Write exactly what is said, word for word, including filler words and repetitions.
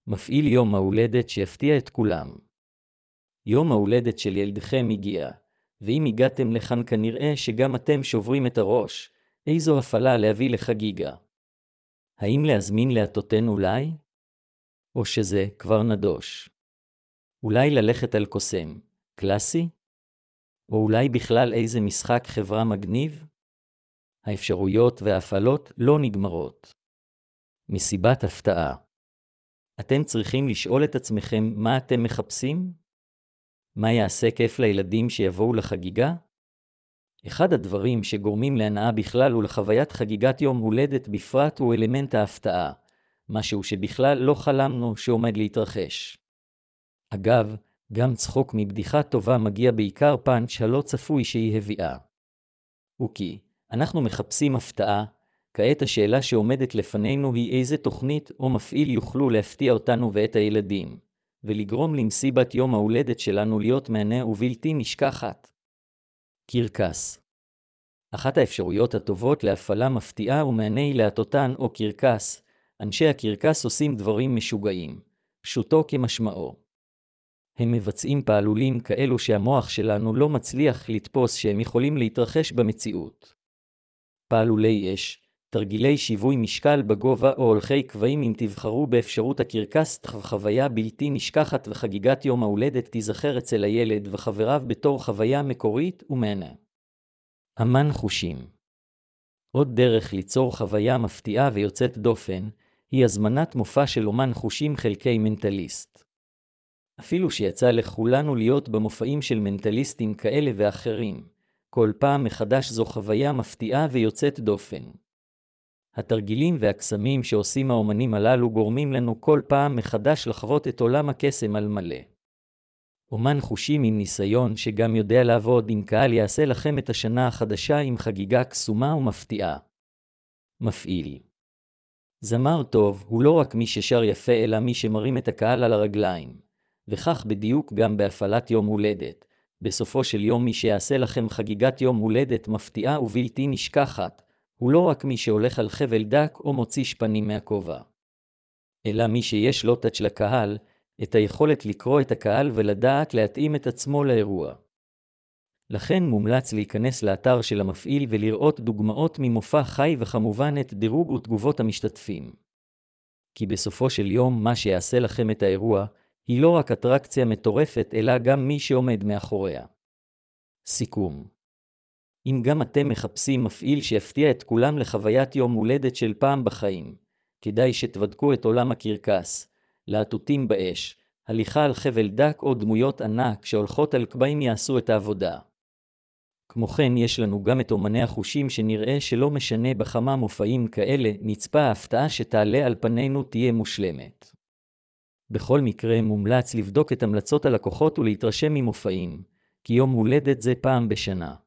מפעיל יום ההולדת שיפתיע את כולם. יום ההולדת של ילדכם הגיע, ואם הגעתם לכאן כנראה שגם אתם שוברים את הראש, איזו הפעלה להביא לחגיגה. האם להזמין להטוטן אולי? או שזה כבר נדוש? אולי ללכת על קוסם, קלאסי? או אולי בכלל איזה משחק חברה מגניב? האפשרויות וההפעלות לא נגמרות. מסיבת הפתעה. אתם צריכים לשאול את עצמכם מה אתם מחפשים? מה יעשה כיף לילדים שיבואו לחגיגה? אחד הדברים שגורמים להנאה בכלל ולחוויית חגיגת יום הולדת בפרט הוא אלמנט ההפתעה, משהו שבכלל לא חלמנו שעומד להתרחש. אגב, גם צחוק מבדיחה טובה מגיע בעיקר פאנץ' הלא צפוי שהיא הביאה. וכי, אנחנו מחפשים הפתעה, כעת השאלה שעומדת לפנינו היא איזה תוכנית או מפעיל יוכלו להפתיע אותנו ואת הילדים, ולגרום למסיבת יום ההולדת שלנו להיות מהנה ובלתי נשכחת. קרקס. אחת האפשרויות הטובות להפעלה מפתיעה ומענה היא להטוטן או קרקס. אנשי הקרקס עושים דברים משוגעים, פשוטו כמשמעו. הם מבצעים פעלולים כאלו שהמוח שלנו לא מצליח לתפוס שהם יכולים להתרחש במציאות. פעלולי אש, תרגילי שיווי משקל בגובה או הולכי קבעים. אם תבחרו באפשרות הקרקס, חוויה בלתי נשכחת וחגיגת יום ההולדת תיזכר אצל הילד וחבריו בתור חוויה מקורית ומענה. אמן חושים. עוד דרך ליצור חוויה מפתיעה ויוצאת דופן, היא הזמנת מופע של אומן חושים חלקי מנטליסט. אפילו שיצא לכולנו להיות במופעים של מנטליסטים כאלה ואחרים, כל פעם מחדש זו חוויה מפתיעה ויוצאת דופן. התרגילים והקסמים שעושים האומנים הללו גורמים לנו כל פעם מחדש לחוות את עולם הקסם על מלא. אומן חושים עם ניסיון שגם יודע לעבוד עם קהל יעשה לכם את השנה החדשה עם חגיגה קסומה ומפתיעה. מפעיל. זמר טוב הוא לא רק מי ששר יפה אלא מי שמרים את הקהל על הרגליים, וכך בדיוק גם בהפעלת יום הולדת. בסופו של יום מי שיעשה לכם חגיגת יום הולדת מפתיעה ובלתי נשכחת, הוא לא רק מי שהולך על חבל דק או מוציא שפנים מהכובע, אלא מי שיש לו טאץ' לקהל, את היכולת לקרוא את הקהל ולדעת להתאים את עצמו לאירוע. לכן מומלץ להיכנס לאתר של המפעיל ולראות דוגמאות ממופע חי וכמובן את דירוג ותגובות המשתתפים. כי בסופו של יום מה שיעשה לכם את האירוע, היא לא רק אטרקציה מטורפת אלא גם מי שעומד מאחוריה. סיכום. אם גם אתם מחפשים מפעיל שיפתיע את כולם לחוויית יום הולדת של פעם בחיים, כדאי שתבדקו את עולם הקרקס, להטוטים באש, הליכה על חבל דק או דמויות ענק שהולכות על קביים יעשו את העבודה. כמו כן יש לנו גם את אומני החושים שנראה שלא משנה בכמה מופעים כאלה, נצפה ההפתעה שתעלה על פנינו תהיה מושלמת. בכל מקרה מומלץ לבדוק את המלצות הלקוחות ולהתרשם ממופעים, כי יום הולדת זה פעם בשנה.